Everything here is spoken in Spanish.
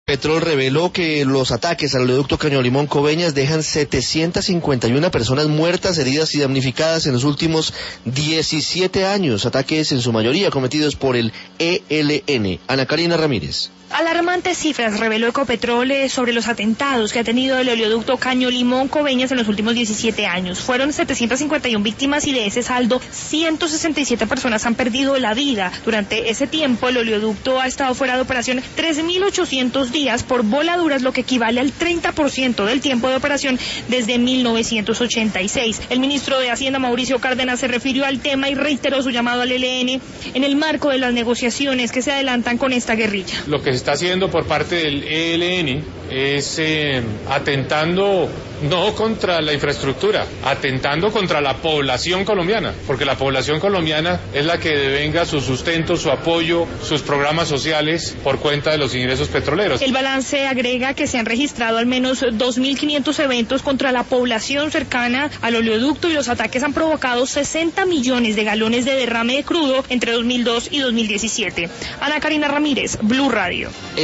Petrol reveló que los ataques al oleoducto Caño Limón-Coveñas dejan 751 personas muertas, heridas y damnificadas en los últimos 17 años. Ataques en su mayoría cometidos por el ELN. Ana Karina Ramírez. Alarmantes cifras reveló Ecopetrol sobre los atentados que ha tenido el oleoducto Caño Limón-Coveñas en los últimos 17 años. Fueron 751 víctimas y de ese saldo 167 personas han perdido la vida. Durante ese tiempo el oleoducto ha estado fuera de operación 3.800 días por voladuras, lo que equivale al 30% del tiempo de operación desde 1986. El ministro de Hacienda, Mauricio Cárdenas, se refirió al tema y reiteró su llamado al ELN en el marco de las negociaciones que se adelantan con esta guerrilla. Lo que se está haciendo por parte del ELN es atentando no contra la infraestructura, atentando contra la población colombiana, porque la población colombiana es la que devenga su sustento, su apoyo, sus programas sociales por cuenta de los ingresos petroleros. El balance agrega que se han registrado al menos 2.500 eventos contra la población cercana al oleoducto y los ataques han provocado 60 millones de galones de derrame de crudo entre 2002 y 2017. Ana Karina Ramírez, Blue Radio.